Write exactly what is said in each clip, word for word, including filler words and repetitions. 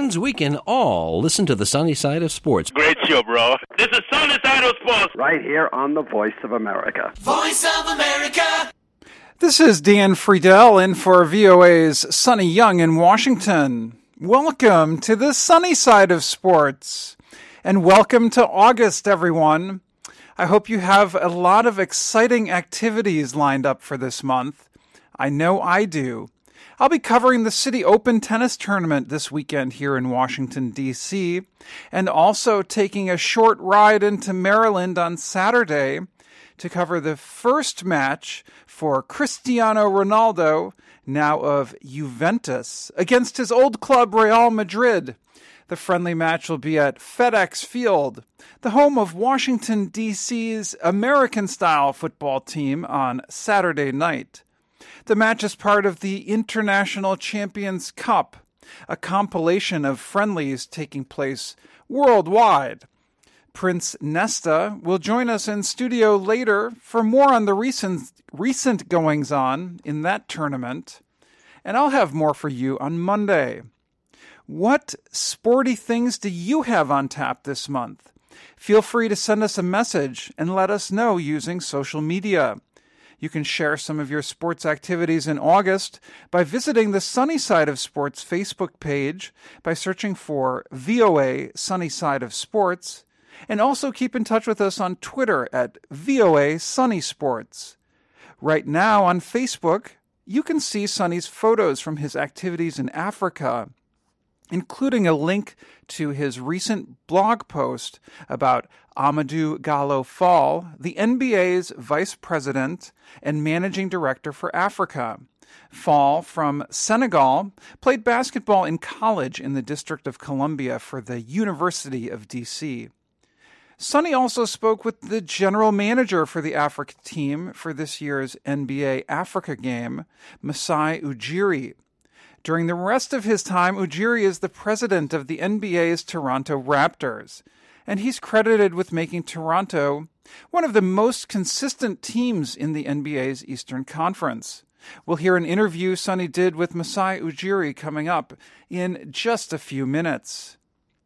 means we can all listen to the sunny side of sports. Great show, bro. This is Sunny Side of Sports. Right here on the Voice of America. Voice of America. This is Dan Friedel in for V O A's Sonny Young in Washington. Welcome to the sunny side of sports. And welcome to August, everyone. I hope you have a lot of exciting activities lined up for this month. I know I do. I'll be covering the City Open tennis tournament this weekend here in Washington, D C, and also taking a short ride into Maryland on Saturday to cover the first match for Cristiano Ronaldo, now of Juventus, against his old club Real Madrid. The friendly match will be at FedEx Field, the home of Washington, D C's American-style football team, on Saturday night. The match is part of the International Champions Cup, a compilation of friendlies taking place worldwide. Prince Nesta will join us in studio later for more on the recent, recent goings-on in that tournament, and I'll have more for you on Monday. What sporty things do you have on tap this month? Feel free to send us a message and let us know using social media. You can share some of your sports activities in August by visiting the Sunny Side of Sports Facebook page by searching for V O A Sunny Side of Sports, and also keep in touch with us on Twitter at V O A Sunny Sports. Right now on Facebook, you can see Sunny's photos from his activities in Africa, including a link to his recent blog post about Amadou Gallo Fall, the N B A's vice president and managing director for Africa. Fall, from Senegal, played basketball in college in the District of Columbia for the University of D C. Sonny also spoke with the general manager for the Africa team for this year's N B A Africa game, Masai Ujiri. During the rest of his time, Ujiri is the president of the N B A's Toronto Raptors, and he's credited with making Toronto one of the most consistent teams in the N B A's Eastern Conference. We'll hear an interview Sonny did with Masai Ujiri coming up in just a few minutes.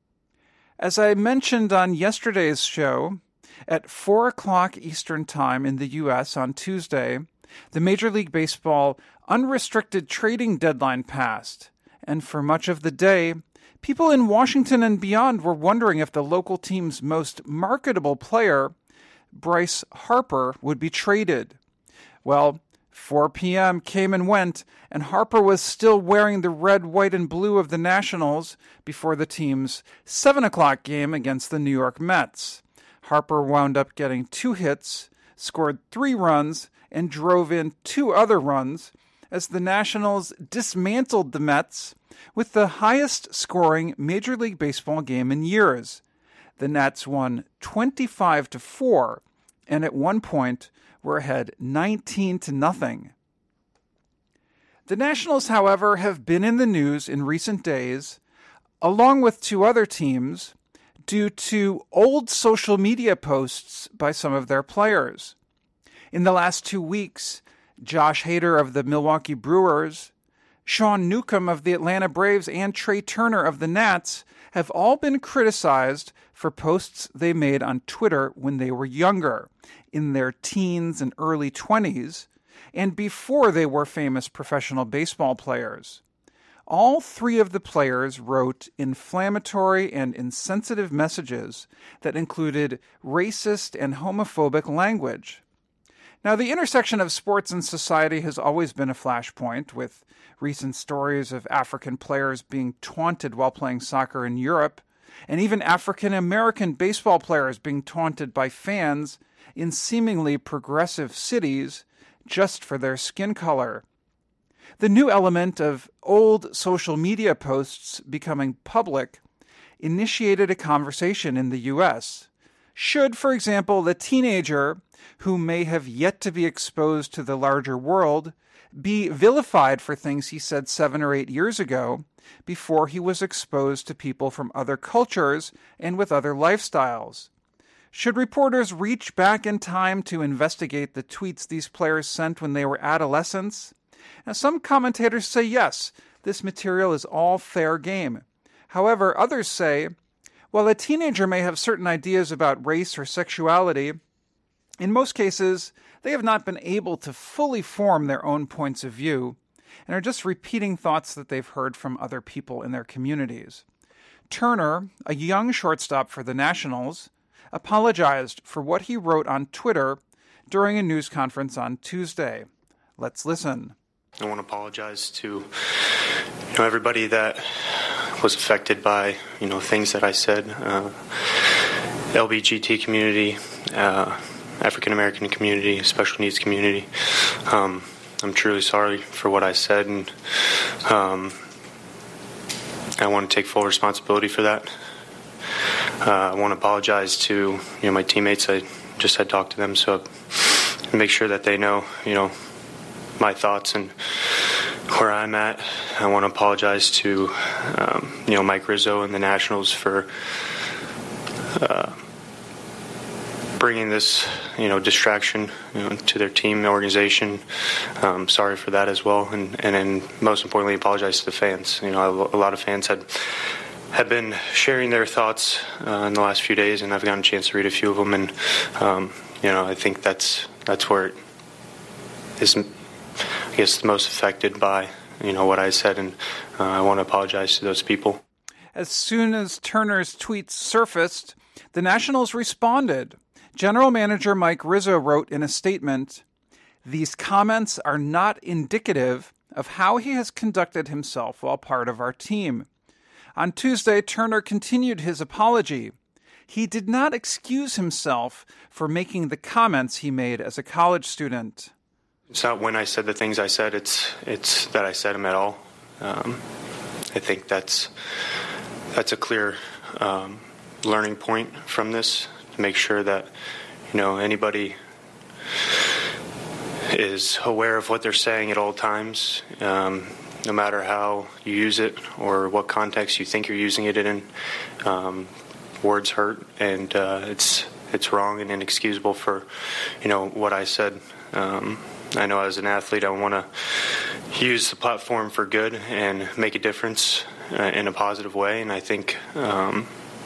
As I mentioned on yesterday's show, at four o'clock Eastern Time in the U S on Tuesday, the Major League Baseball unrestricted trading deadline passed, and for much of the day, people in Washington and beyond were wondering if the local team's most marketable player, Bryce Harper, would be traded. Well, four p.m. came and went, and Harper was still wearing the red, white, and blue of the Nationals before the team's seven o'clock game against the New York Mets. Harper wound up getting two hits, scored three runs, and drove in two other runs as the Nationals dismantled the Mets with the highest-scoring Major League Baseball game in years. The Nats won twenty-five to four, and at one point were ahead nineteen to nothing. The Nationals, however, have been in the news in recent days, along with two other teams, due to old social media posts by some of their players. In the last two weeks, Josh Hader of the Milwaukee Brewers, Sean Newcomb of the Atlanta Braves, and Trey Turner of the Nats have all been criticized for posts they made on Twitter when they were younger, in their teens and early twenties, and before they were famous professional baseball players. All three of the players wrote inflammatory and insensitive messages that included racist and homophobic language. Now, the intersection of sports and society has always been a flashpoint, with recent stories of African players being taunted while playing soccer in Europe, and even African-American baseball players being taunted by fans in seemingly progressive cities just for their skin color. The new element of old social media posts becoming public initiated a conversation in the U S. Should, for example, the teenager who may have yet to be exposed to the larger world be vilified for things he said seven or eight years ago before he was exposed to people from other cultures and with other lifestyles? Should reporters reach back in time to investigate the tweets these players sent when they were adolescents? Now, some commentators say yes, this material is all fair game. However, others say, while a teenager may have certain ideas about race or sexuality, in most cases, they have not been able to fully form their own points of view and are just repeating thoughts that they've heard from other people in their communities. Turner, a young shortstop for the Nationals, apologized for what he wrote on Twitter during a news conference on Tuesday. Let's listen. I want to apologize to you know everybody that was affected by you know things that I said. Uh, L G B T community, uh, African American community, special needs community. Um, I'm truly sorry for what I said, and um, I want to take full responsibility for that. Uh, I want to apologize to you know my teammates. I just had talked to them, so make sure that they know you know my thoughts and where I'm at. I want to apologize to um, you know Mike Rizzo and the Nationals for uh, bringing this you know distraction you know, to their team and organization. Um, sorry for that as well, and and then most importantly, apologize to the fans. You know, a lot of fans had have been sharing their thoughts uh, in the last few days, and I've gotten a chance to read a few of them, and um, you know, I think that's that's where it is, I guess, the most affected by you know what I said, and uh, I want to apologize to those people. As soon as Turner's tweets surfaced, the Nationals responded. General Manager Mike Rizzo wrote in a statement, "These comments are not indicative of how he has conducted himself while part of our team." On Tuesday, Turner continued his apology. He did not excuse himself for making the comments he made as a college student. It's not when I said the things I said, it's it's that I said them at all. Um, I think that's that's a clear um, learning point from this, to make sure that you know anybody is aware of what they're saying at all times, um, no matter how you use it or what context you think you're using it in. Um, words hurt, and uh, it's it's wrong and inexcusable for you know what I said. Um, I know as an athlete, I want to use the platform for good and make a difference uh, in a positive way, and I think um,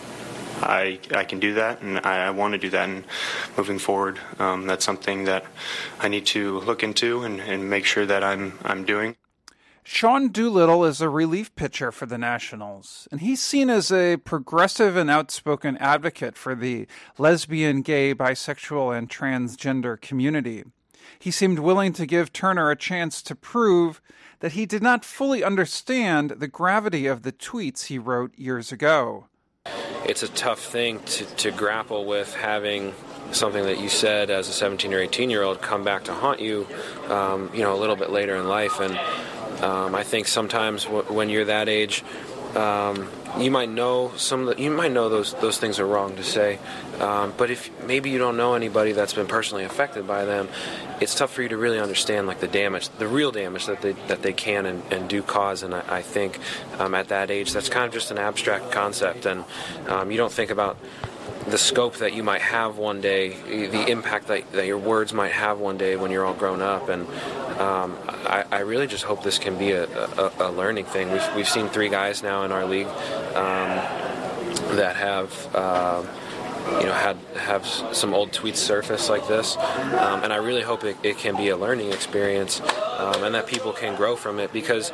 I I can do that, and I, I want to do that. And moving forward, um, that's something that I need to look into and, and make sure that I'm I'm doing. Sean Doolittle is a relief pitcher for the Nationals, and he's seen as a progressive and outspoken advocate for the lesbian, gay, bisexual, and transgender community. He seemed willing to give Turner a chance to prove that he did not fully understand the gravity of the tweets he wrote years ago. It's a tough thing to, to grapple with, having something that you said as a seventeen or eighteen-year-old come back to haunt you, um, you know, a little bit later in life. And um, I think sometimes w- when you're that age, um, you might know some. Of the, you might know those those things are wrong to say, um, but if maybe you don't know anybody that's been personally affected by them, it's tough for you to really understand like the damage, the real damage that they that they can and, and do cause. And I, I think um, at that age, that's kind of just an abstract concept, and um, you don't think about the scope that you might have one day, the impact that, that your words might have one day when you're all grown up. And um, I, I really just hope this can be a, a, a learning thing. We've we've seen three guys now in our league um, that have uh, you know had have some old tweets surface like this, um, and I really hope it, it can be a learning experience, um, and that people can grow from it. Because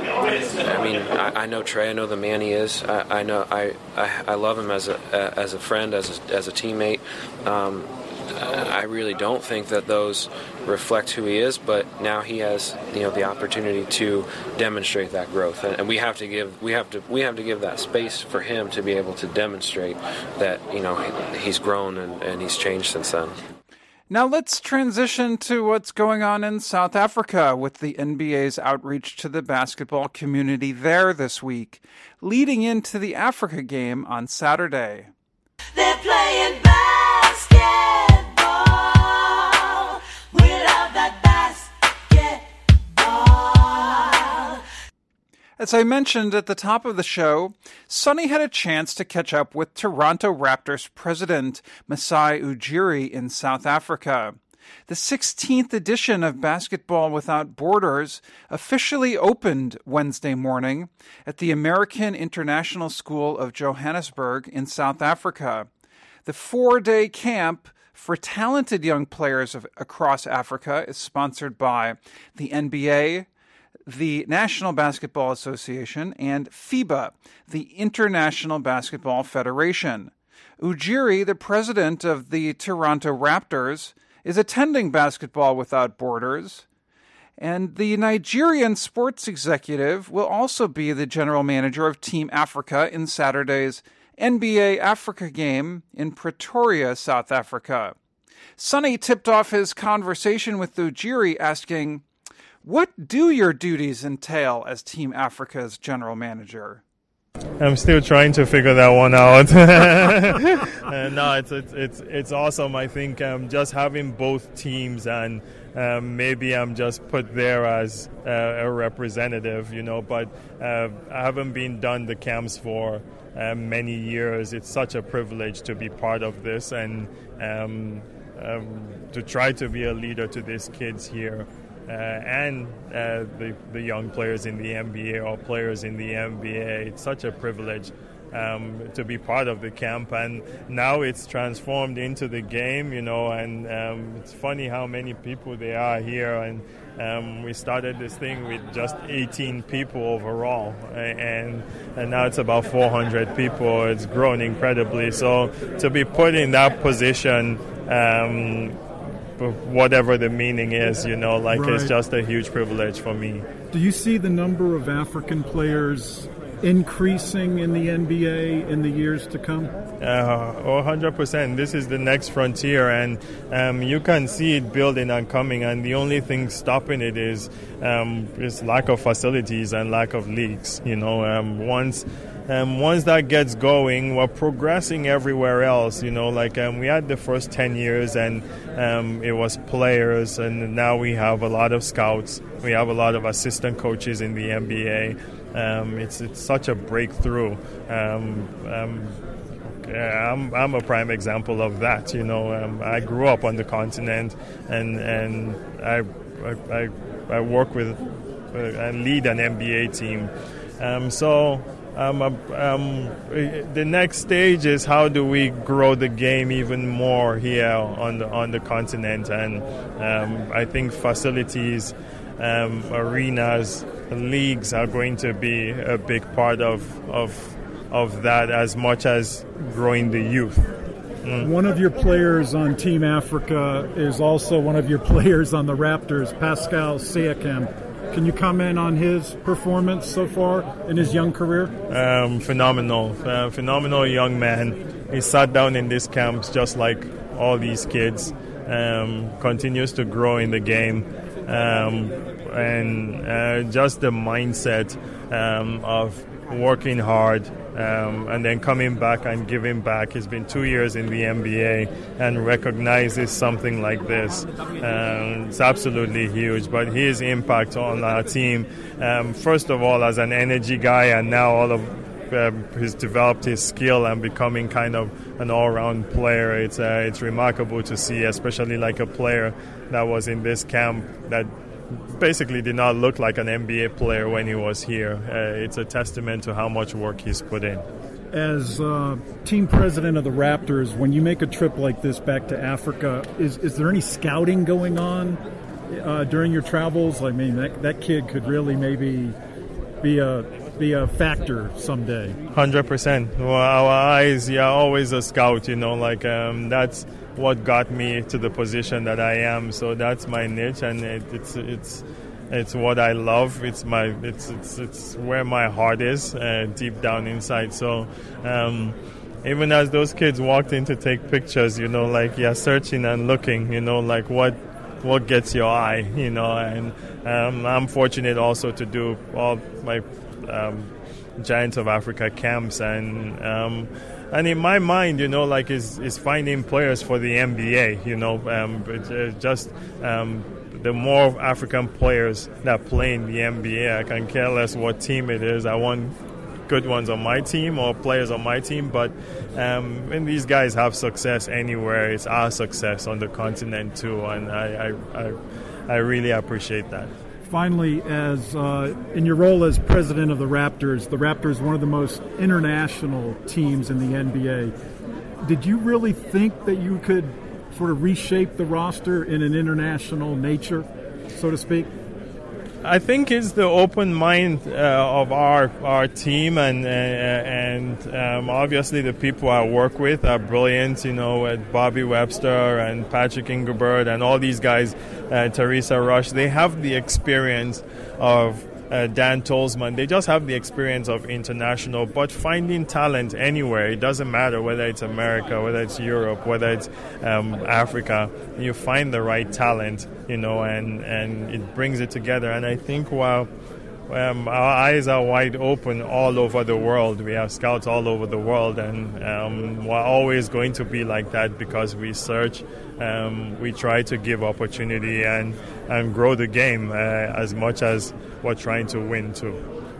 I mean, I, I know Trey, I know the man he is. I, I know I, I I love him as a as a friend, as a, as a teammate. Um, I really don't think that those reflect who he is, but now he has, you know, the opportunity to demonstrate that growth, and, and we have to give we have to we have to give that space for him to be able to demonstrate that, you know, he, he's grown and, and he's changed since then. Now let's transition to what's going on in South Africa with the N B A's outreach to the basketball community there this week, leading into the Africa game on Saturday. They're playing basketball without that basketball. As I mentioned at the top of the show, Sonny had a chance to catch up with Toronto Raptors president Masai Ujiri in South Africa. The sixteenth edition of Basketball Without Borders officially opened Wednesday morning at the American International School of Johannesburg in South Africa. The four-day camp for talented young players of, across Africa is sponsored by the N B A, the National Basketball Association, and FIBA, the International Basketball Federation. Ujiri, the president of the Toronto Raptors, is attending Basketball Without Borders, and the Nigerian sports executive will also be the general manager of Team Africa in Saturday's N B A Africa game in Pretoria, South Africa. Sonny tipped off his conversation with Ujiri asking, "What do your duties entail as Team Africa's general manager?" I'm still trying to figure that one out. uh, no, it's, it's it's it's awesome. I think um, just having both teams, and um, maybe I'm just put there as uh, a representative, you know. But uh, I haven't been done the camps for uh, many years. It's such a privilege to be part of this and um, um, to try to be a leader to these kids here. Uh, and uh, the, the young players in the N B A or players in the N B A. It's such a privilege um, to be part of the camp, and now it's transformed into the game, you know, and um, it's funny how many people there are here, and um, we started this thing with just eighteen people overall, and, and now it's about four hundred people. It's grown incredibly, so to be put in that position, um, whatever the meaning is, you know, like right. It's just a huge privilege for me. Do you see the number of African players increasing in the N B A in the years to come? Uh, one hundred percent. This is the next frontier, and um, you can see it building and coming, and the only thing stopping it is um, is lack of facilities and lack of leagues. You know, um, once Um, once that gets going, we're progressing everywhere else. You know, like um, we had the first ten years and um, it was players, and now we have a lot of scouts. We have a lot of assistant coaches in the N B A. Um, it's it's such a breakthrough. Um, um, I'm I'm a prime example of that. You know, um, I grew up on the continent, and and I I, I work with uh, and lead an N B A team. Um, so. Um, um, the next stage is how do we grow the game even more here on the on the continent, and um, I think facilities, um, arenas, leagues are going to be a big part of of of that, as much as growing the youth. Mm. One of your players on Team Africa is also one of your players on the Raptors, Pascal Siakam. Can you comment on his performance so far in his young career? Um, phenomenal. Uh, phenomenal young man. He sat down in these camps just like all these kids. Um, continues to grow in the game. Um, and uh, just the mindset um, of working hard um, and then coming back and giving back. He's been two years in the N B A and recognizes something like this. Um, it's absolutely huge. But his impact on our team, um, first of all, as an energy guy, and now all of um, he's developed his skill and becoming kind of an all-round player. It's uh, it's remarkable to see, especially like a player that was in this camp that basically did not look like an N B A player when he was here. Uh, it's a testament to how much work he's put in. As uh, team president of the Raptors, when you make a trip like this back to Africa, is is there any scouting going on uh, during your travels? I mean, that that kid could really maybe be a be a factor someday. one hundred percent. Well, our eyes, yeah, always a scout, you know, like um, that's what got me to the position that I am. So that's my niche, and it, it's it's it's what I love. It's my it's it's it's where my heart is, uh, deep down inside. So um, even as those kids walked in to take pictures, you know, like you're searching and looking, you know, like what what gets your eye, you know. And um, I'm fortunate also to do all my um, Giants of Africa camps, and um, and in my mind, you know, like is is finding players for the N B A, you know, um, it, it just um, the more African players that play in the N B A, I can care less what team it is. I want good ones on my team or players on my team, but um, when these guys have success anywhere, it's our success on the continent too, and I, I, I, I really appreciate that. Finally, as uh, in your role as president of the Raptors, the Raptors, one of the most international teams in the N B A, did you really think that you could sort of reshape the roster in an international nature, so to speak? I think it's the open mind uh, of our our team, and uh, and um, obviously the people I work with are brilliant. You know, with Bobby Webster and Patrick Ingerbert and all these guys, uh, Teresa Rush. They have the experience of uh, Dan Tolzman. They just have the experience of international. But finding talent anywhere, it doesn't matter whether it's America, whether it's Europe, whether it's um, Africa. You find the right talent, you know, and, and it brings it together. And I think while um, our eyes are wide open all over the world, we have scouts all over the world, and um, we're always going to be like that because we search, um, we try to give opportunity and, and grow the game uh, as much as we're trying to win too.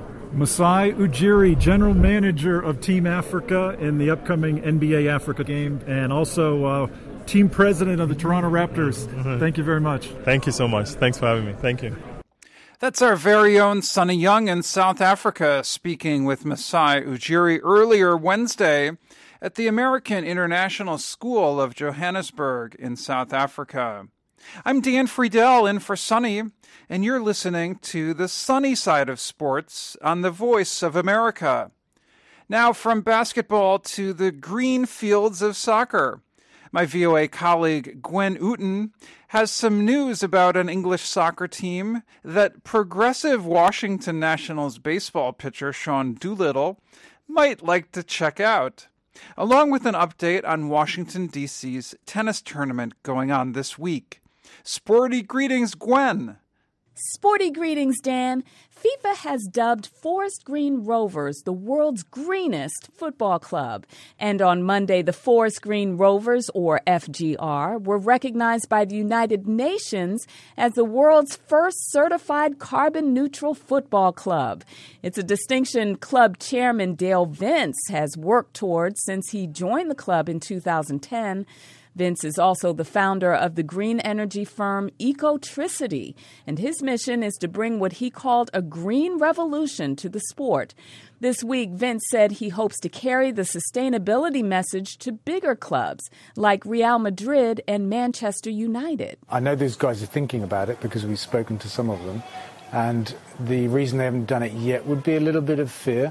Masai Ujiri, General Manager of Team Africa in the upcoming N B A Africa game, and also uh, Team President of the Toronto Raptors. Mm-hmm. Thank you very much. Thank you so much. Thanks for having me. Thank you. That's our very own Sonny Young in South Africa speaking with Masai Ujiri earlier Wednesday at the American International School of Johannesburg in South Africa. I'm Dan Friedel in for Sonny, and you're listening to the sunny side of sports on the Voice of America. Now from basketball to the green fields of soccer. My V O A colleague Gwen Ooten has some news about an English soccer team that progressive Washington Nationals baseball pitcher Sean Doolittle might like to check out, along with an update on Washington, D C's tennis tournament going on this week. Sporty greetings, Gwen. Sporty greetings, Dan. FIFA has dubbed Forest Green Rovers the world's greenest football club. And on Monday, the Forest Green Rovers, or F G R, were recognized by the United Nations as the world's first certified carbon-neutral football club. It's a distinction club chairman Dale Vince has worked towards since he joined the club in two thousand ten. Vince is also the founder of the green energy firm Ecotricity, and his mission is to bring what he called a green revolution to the sport. This week, Vince said he hopes to carry the sustainability message to bigger clubs like Real Madrid and Manchester United. I know those guys are thinking about it because we've spoken to some of them, and the reason they haven't done it yet would be a little bit of fear,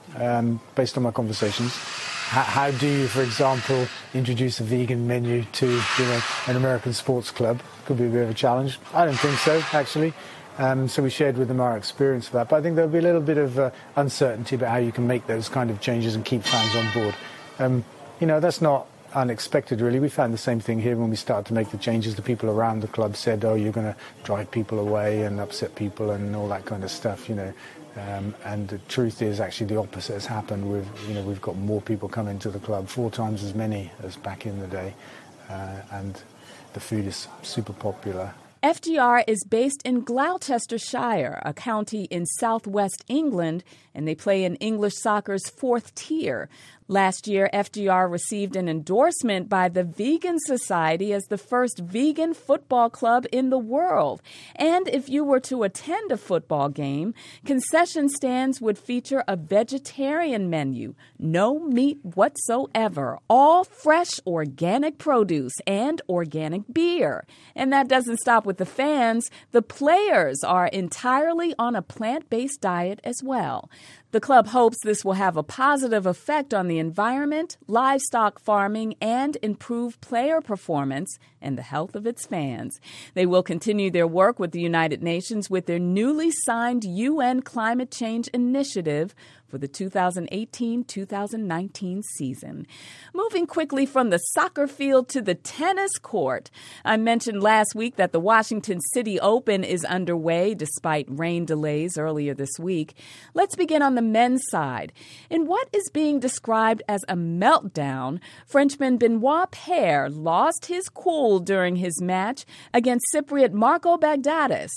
um, based on my conversations. How do you, for example, introduce a vegan menu to, you know, an American sports club? Could be a bit of a challenge. I don't think so, actually. Um, so we shared with them our experience of that. But I think there'll be a little bit of uh, uncertainty about how you can make those kind of changes and keep fans on board. Um, you know, that's not unexpected, really. We found the same thing here when we started to make the changes. The people around the club said, oh, you're going to drive people away and upset people and all that kind of stuff, you know. Um, and the truth is actually the opposite has happened. We've, you know, we've got more people coming to the club, four times as many as back in the day, uh, and the food is super popular. F G R is based in Gloucestershire, a county in southwest England, and they play in English soccer's fourth tier. Last year, F G R received an endorsement by the Vegan Society as the first vegan football club in the world. And if you were to attend a football game, concession stands would feature a vegetarian menu, no meat whatsoever, all fresh organic produce and organic beer. And that doesn't stop with the fans. The players are entirely on a plant-based diet as well. The club hopes this will have a positive effect on the environment, livestock farming, and improve player performance and the health of its fans. They will continue their work with the United Nations with their newly signed U N Climate Change Initiative for the two thousand eighteen two thousand nineteen season. Moving quickly from the soccer field to the tennis court. I mentioned last week that the Washington City Open is underway despite rain delays earlier this week. Let's begin on the men's side. In what is being described as a meltdown, Frenchman Benoit Paire lost his cool during his match against Cypriot Marco Bagdatis.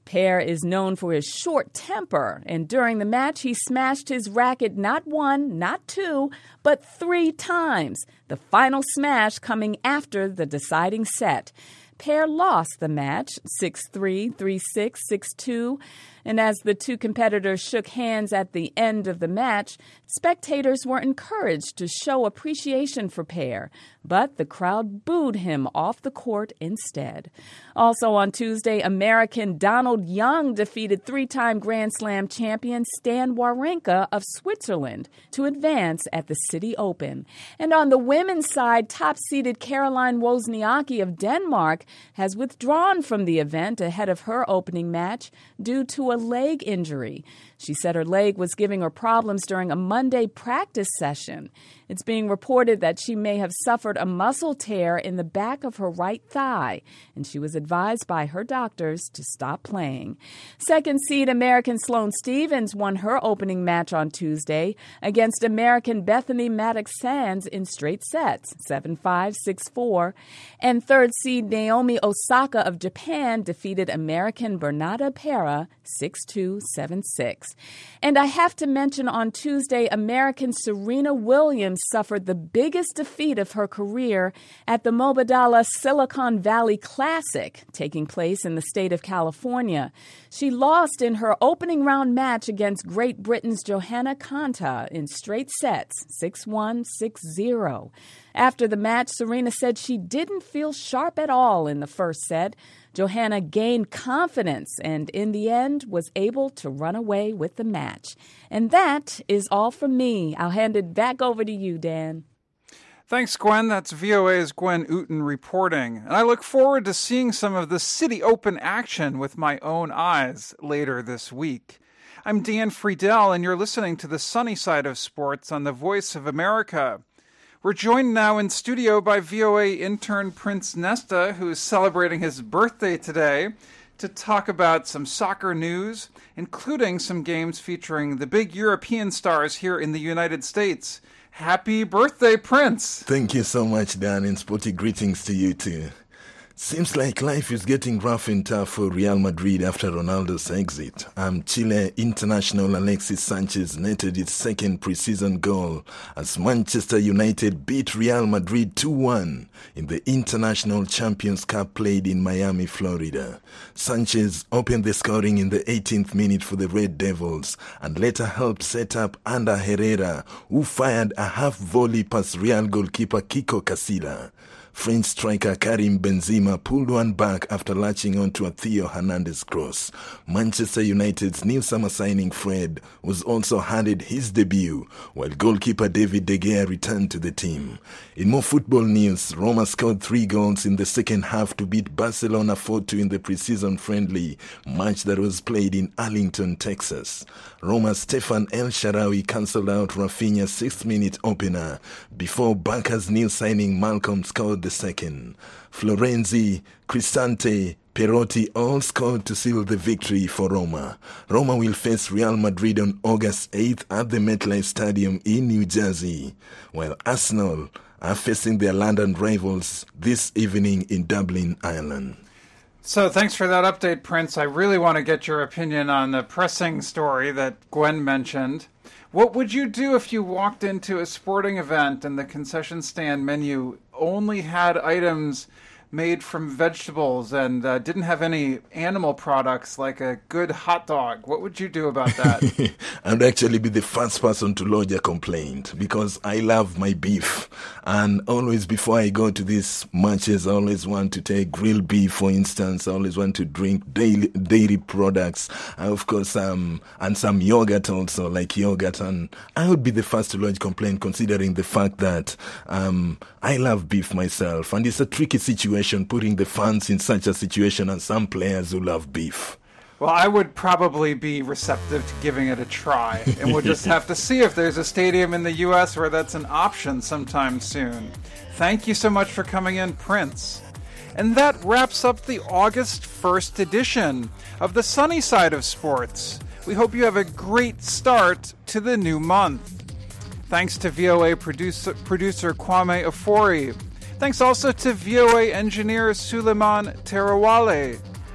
Per is known for his short temper, and during the match he smashed his racket not one, not two, but three times, the final smash coming after the deciding set. Per lost the match six three, three six, six two, and as the two competitors shook hands at the end of the match, spectators were encouraged to show appreciation for Per, but the crowd booed him off the court instead. Also on Tuesday, American Donald Young defeated three-time Grand Slam champion Stan Wawrinka of Switzerland to advance at the City Open. And on the women's side, top-seeded Caroline Wozniacki of Denmark has withdrawn from the event ahead of her opening match due to a leg injury. She said her leg was giving her problems during a Monday practice session. It's being reported that she may have suffered a muscle tear in the back of her right thigh, and she was advised by her doctors to stop playing. Second seed American Sloane Stephens won her opening match on Tuesday against American Bethany Mattek-Sands in straight sets, seven five, six four. And third seed Naomi Osaka of Japan defeated American Bernarda Pera six two, seven six. And I have to mention on Tuesday, American Serena Williams suffered the biggest defeat of her career at the Mubadala Silicon Valley Classic, taking place in the state of California. She lost in her opening round match against Great Britain's Johanna Konta in straight sets, six one, six zero. After the match, Serena said she didn't feel sharp at all in the first set. Johanna gained confidence and, in the end, was able to run away with the match. And that is all from me. I'll hand it back over to you, Dan. Thanks, Gwen. That's V O A's Gwen Ooten reporting. And I look forward to seeing some of the City Open action with my own eyes later this week. I'm Dan Friedel, and you're listening to the Sunny Side of Sports on the Voice of America. We're joined now in studio by V O A intern Prince Nesta, who is celebrating his birthday today, to talk about some soccer news, including some games featuring the big European stars here in the United States. Happy birthday, Prince! Thank you so much, Dan, and sporty greetings to you too. Seems like life is getting rough and tough for Real Madrid after Ronaldo's exit. Um, Chile international Alexis Sanchez netted its second preseason goal as Manchester United beat Real Madrid two one in the International Champions Cup played in Miami, Florida. Sanchez opened the scoring in the eighteenth minute for the Red Devils and later helped set up Ander Herrera, who fired a half volley past Real goalkeeper Kiko Casilla. French striker Karim Benzema pulled one back after latching onto a Theo Hernandez cross. Manchester United's new summer signing Fred was also handed his debut, while goalkeeper David De Gea returned to the team. In more football news, Roma scored three goals in the second half to beat Barcelona four two in the preseason friendly match that was played in Arlington, Texas. Roma's Stefan El Shaarawy cancelled out Rafinha's sixth-minute opener before Barca's new signing Malcolm scored the second. Florenzi, Cristante, Perotti all scored to seal the victory for Roma. Roma will face Real Madrid on August eighth at the MetLife Stadium in New Jersey, while Arsenal are facing their London rivals this evening in Dublin, Ireland. So thanks for that update, Prince. I really want to get your opinion on the pressing story that Gwen mentioned. What would you do if you walked into a sporting event and the concession stand menu only had items made from vegetables and uh, didn't have any animal products like a good hot dog? What would you do about that? I'd actually be the first person to lodge a complaint because I love my beef. And always before I go to these matches, I always want to take grilled beef, for instance. I always want to drink dairy, dairy products, and of course, um, and some yogurt also, like yogurt. And I would be the first to lodge complaint considering the fact that um, I love beef myself. And it's a tricky situation putting the fans in such a situation and some players who love beef. Well, I would probably be receptive to giving it a try, and we'll just have to see if there's a stadium in the U S where that's an option sometime soon. Thank you so much for coming in, Prince. And that wraps up the August first edition of the Sunny Side of Sports. We hope you have a great start to the new month. Thanks to V O A producer, producer Kwame Ofori. Thanks also to V O A engineer Suleiman Terawale.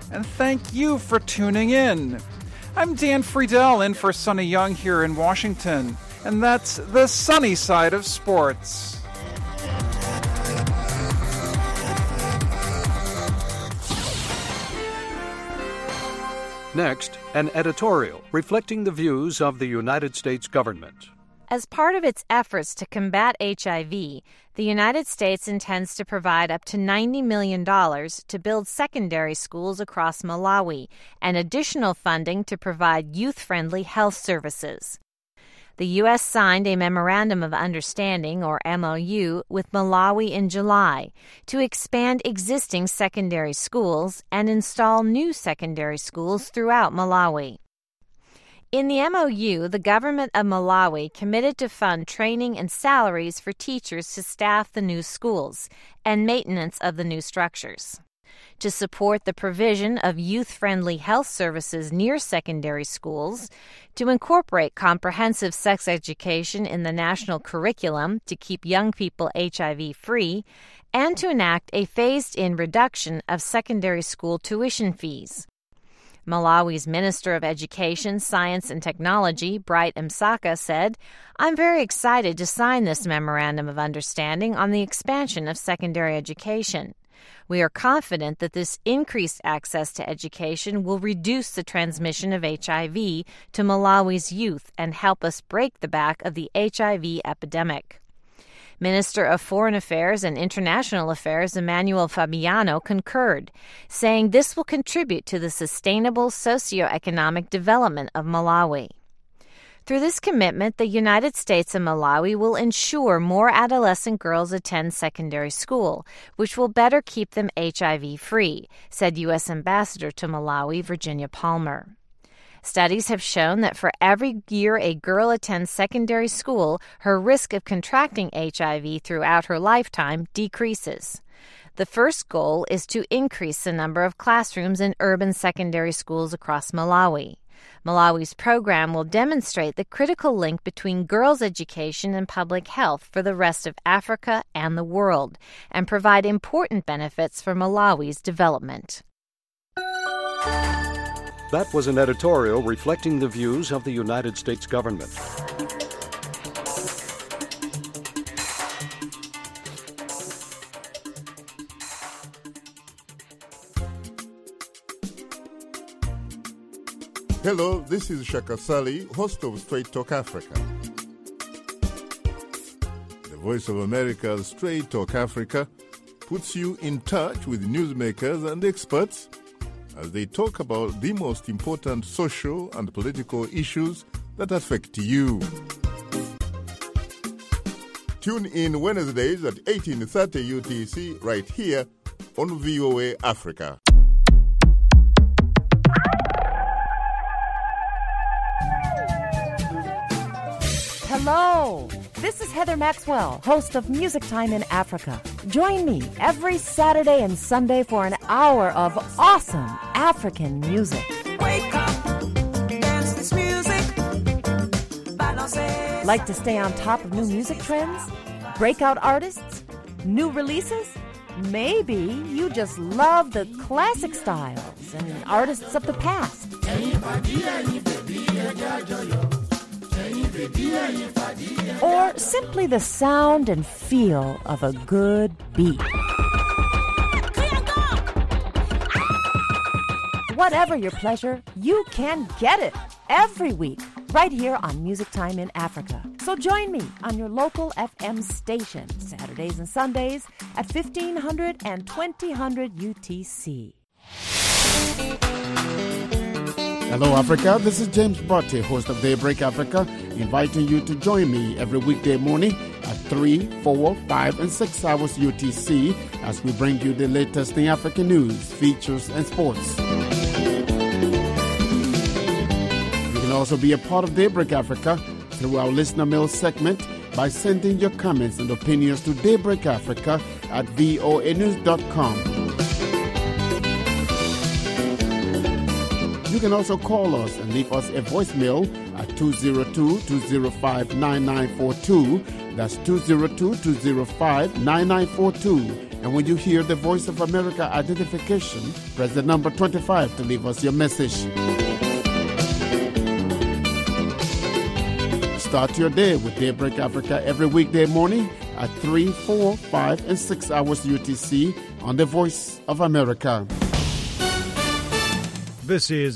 and thank you for tuning in. I'm Dan Friedel, in for Sonny Young here in Washington, and that's the sunny side of sports. Next, an editorial reflecting the views of the United States government. As part of its efforts to combat H I V, the United States intends to provide up to ninety million dollars to build secondary schools across Malawi and additional funding to provide youth-friendly health services. The U S signed a Memorandum of Understanding, or M O U, with Malawi in July to expand existing secondary schools and install new secondary schools throughout Malawi. In the M O U, the government of Malawi committed to fund training and salaries for teachers to staff the new schools and maintenance of the new structures. To support the provision of youth-friendly health services near secondary schools, to incorporate comprehensive sex education in the national curriculum to keep young people H I V-free, and to enact a phased-in reduction of secondary school tuition fees. Malawi's Minister of Education, Science and Technology, Bright Msaka, said, "I'm very excited to sign this Memorandum of Understanding on the expansion of secondary education. We are confident that this increased access to education will reduce the transmission of H I V to Malawi's youth and help us break the back of the H I V epidemic." Minister of Foreign Affairs and International Affairs Emmanuel Fabiano concurred, saying this will contribute to the sustainable socioeconomic development of Malawi. Through this commitment, the United States and Malawi will ensure more adolescent girls attend secondary school, which will better keep them H I V-free, said U S Ambassador to Malawi, Virginia Palmer. Studies have shown that for every year a girl attends secondary school, her risk of contracting H I V throughout her lifetime decreases. The first goal is to increase the number of classrooms in urban secondary schools across Malawi. Malawi's program will demonstrate the critical link between girls' education and public health for the rest of Africa and the world, and provide important benefits for Malawi's development. That was an editorial reflecting the views of the United States government. Hello, this is Shaka Sali, host of Straight Talk Africa. The Voice of America's Straight Talk Africa puts you in touch with newsmakers and experts as they talk about the most important social and political issues that affect you. Tune in Wednesdays at eighteen thirty U T C right here on V O A Africa. Hello, this is Heather Maxwell, host of Music Time in Africa. Join me every Saturday and Sunday for an hour of awesome African music. Wake up, dance this music. Like to stay on top of new music trends? Breakout artists? New releases? Maybe you just love the classic styles and artists of the past. Or simply the sound and feel of a good beat. Whatever your pleasure, you can get it every week right here on Music Time in Africa. So join me on your local F M station Saturdays and Sundays at fifteen hundred and twenty hundred U T C. Hello, Africa. This is James Botte, host of Daybreak Africa, inviting you to join me every weekday morning at three, four, five, and six hours U T C as we bring you the latest in African news, features, and sports. You can also be a part of Daybreak Africa through our listener mail segment by sending your comments and opinions to Daybreak Africa at voa news dot com. You can also call us and leave us a voicemail at two oh two, two oh five, nine nine four two. That's two oh two, two oh five, nine nine four two. And when you hear the Voice of America identification, press the number twenty-five to leave us your message. Start your day with Daybreak Africa every weekday morning at three, four, five, and six hours U T C on the Voice of America. This is